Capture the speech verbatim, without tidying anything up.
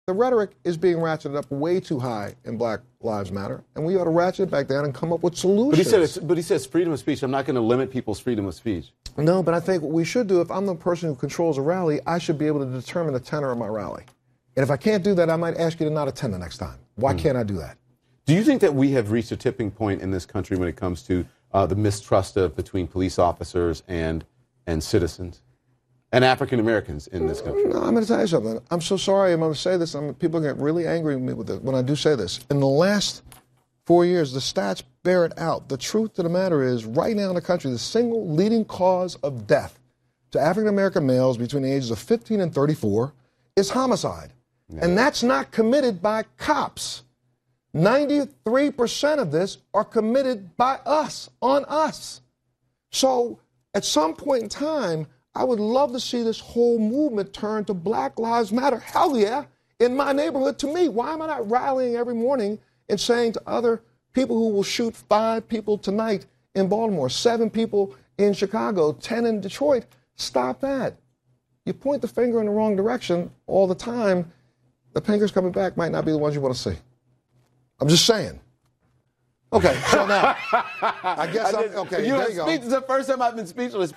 the rhetoric is being ratcheted up way too high in Black Lives Matter, and we ought to ratchet it back down and come up with solutions. But he said, it's, but he says freedom of speech. I'm not going to limit people's freedom of speech. No, but I think what we should do, if I'm the person who controls a rally, I should be able to determine the tenor of my rally. And if I can't do that, I might ask you to not attend the next time. Why mm. can't I do that? Do you think that we have reached a tipping point in this country when it comes to uh, the mistrust of between police officers and and citizens and African Americans in this country? No, I'm going to tell you something. I'm so sorry I'm going to say this. I'm, people get really angry with me with it when I do say this. In the last four years, the stats bear it out. The truth of the matter is, right now in the country, the single leading cause of death to African American males between the ages of fifteen and thirty-four is homicide. Yeah. And that's not committed by cops. ninety-three percent of this are committed by us, on us. So at some point in time, I would love to see this whole movement turn to Black Lives Matter. Hell yeah, in my neighborhood to me. Why am I not rallying every morning and saying to other people who will shoot five people tonight in Baltimore, seven people in Chicago, ten in Detroit, stop that. You point the finger in the wrong direction all the time, the fingers coming back might not be the ones you want to see. I'm just saying. Okay, so now, I guess I I'm, okay, you there you go. Speech, it's the first time I've been speechless.